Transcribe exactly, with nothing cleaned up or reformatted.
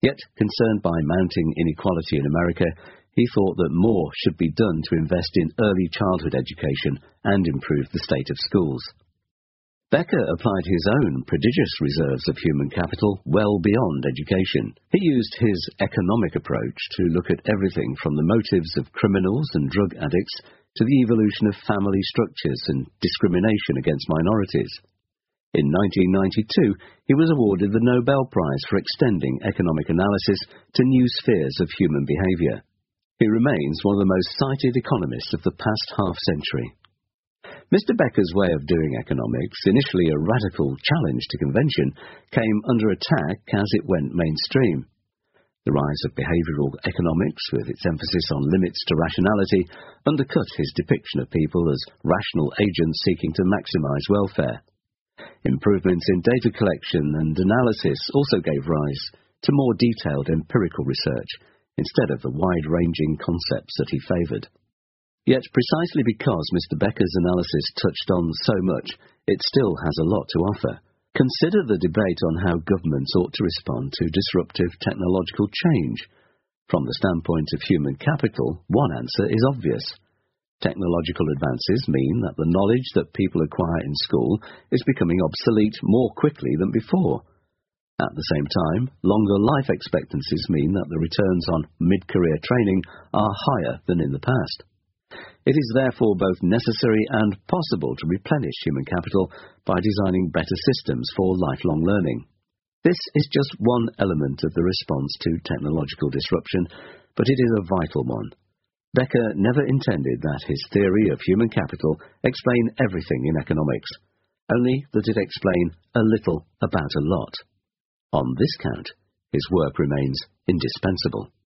Yet, concerned by mounting inequality in America, he thought that more should be done to invest in early childhood education and improve the state of schools. Becker applied his own prodigious reserves of human capital well beyond education. He used his economic approach to look at everything from the motives of criminals and drug addicts to the evolution of family structures and discrimination against minorities. In nineteen ninety-two, he was awarded the Nobel Prize for extending economic analysis to new spheres of human behavior. He remains one of the most cited economists of the past half-century. Mister Becker's way of doing economics, initially a radical challenge to convention, came under attack as it went mainstream. The rise of behavioral economics, with its emphasis on limits to rationality, undercut his depiction of people as rational agents seeking to maximize welfare. Improvements in data collection and analysis also gave rise to more detailed empirical research, instead of the wide-ranging concepts that he favored. Yet, precisely because Mister Becker's analysis touched on so much, it still has a lot to offer. Consider the debate on how governments ought to respond to disruptive technological change. From the standpoint of human capital, one answer is obvious. Technological advances mean that the knowledge that people acquire in school is becoming obsolete more quickly than before. At the same time, longer life expectancies mean that the returns on mid-career training are higher than in the past. It is therefore both necessary and possible to replenish human capital by designing better systems for lifelong learning. This is just one element of the response to technological disruption, but it is a vital one. Becker never intended that his theory of human capital explain everything in economics, only that it explain a little about a lot. On this count, his work remains indispensable.